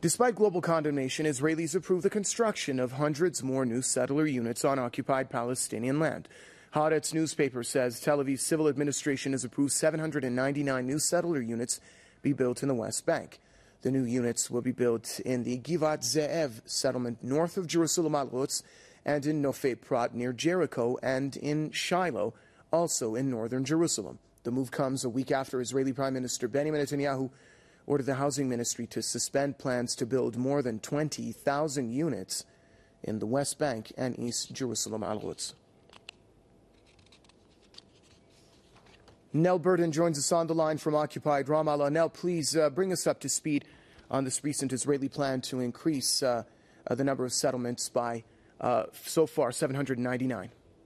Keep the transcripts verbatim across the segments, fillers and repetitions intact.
Despite global condemnation, Israelis approve the construction of hundreds more new settler units on occupied Palestinian land. Haaretz newspaper says Tel Aviv's civil administration has approved seven hundred ninety-nine new settler units be built in the West Bank. The new units will be built in the Givat Ze'ev settlement north of Jerusalem al-Quds and in Nofei Prat near Jericho and in Shiloh, also in northern Jerusalem. The move comes a week after Israeli Prime Minister Benjamin Netanyahu ordered the housing ministry to suspend plans to build more than twenty thousand units in the West Bank and East Jerusalem al-Quds. Nell Burton joins us on the line from occupied Ramallah. Nell, please uh, bring us up to speed on this recent Israeli plan to increase uh, uh, the number of settlements by, uh, so far, seven hundred ninety-nine.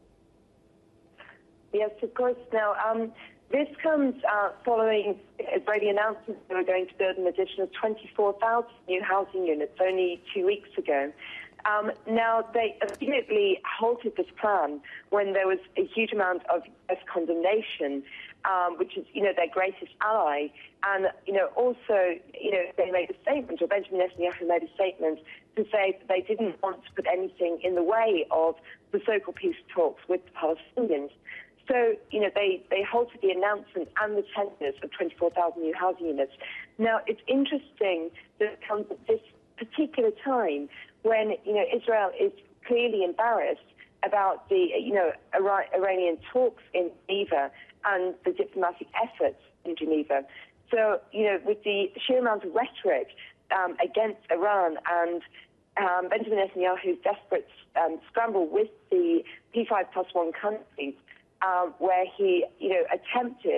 Yes, of course. Now, um, this comes uh, following Israeli announcements they were going to build an additional twenty-four thousand new housing units only two weeks ago. Um, now, they immediately halted this plan when there was a huge amount of U S condemnation, um, which is, you know, their greatest ally. And, you know, also, you know, they made a statement, or Benjamin Netanyahu made a statement to say that they didn't want to put anything in the way of the so-called peace talks with the Palestinians. So, you know, they, they halted the announcement and the tenders of twenty-four thousand new housing units. Now, it's interesting that it comes at this particular time when, you know, Israel is clearly embarrassed about the, you know, Iranian talks in Geneva and the diplomatic efforts in Geneva. So, you know, with the sheer amount of rhetoric um, against Iran and um, Benjamin Netanyahu's desperate um, scramble with the P five plus one countries, um, where he, you know, attempted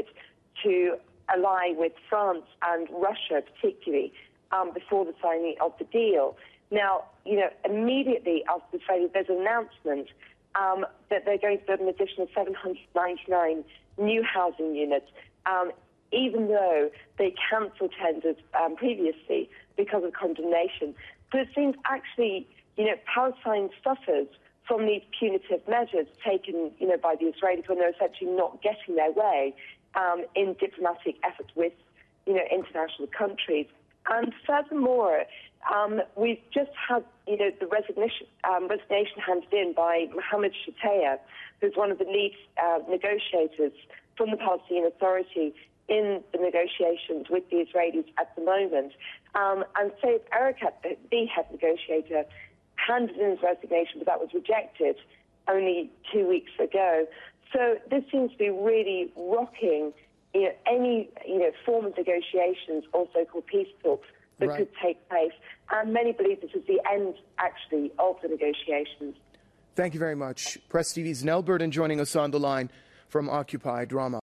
to ally with France and Russia particularly um, before the signing of the deal. Now, you know, immediately after the signing, there's an announcement um, that they're going to build an additional seven hundred ninety-nine new housing units, um, even though they cancelled tenders um, previously because of condemnation. So it seems actually, you know, Palestine suffers from these punitive measures taken, you know, by the Israelis when they're essentially not getting their way um, in diplomatic efforts with, you know, international countries. And furthermore, um, we've just had, you know, the resignation, um, resignation handed in by Mohammed Shataya, who's one of the lead uh, negotiators from the Palestinian Authority in the negotiations with the Israelis at the moment. Um, and Saif Erekat, the head negotiator, handed in his resignation, but that was rejected only two weeks ago. So this seems to be really rocking, you know, any, you know, form of negotiations or so-called peace talks that right. could take place. And many believe this is the end, actually, of the negotiations. Thank you very much. Press T V's Nell Burton joining us on the line from occupied Ramallah.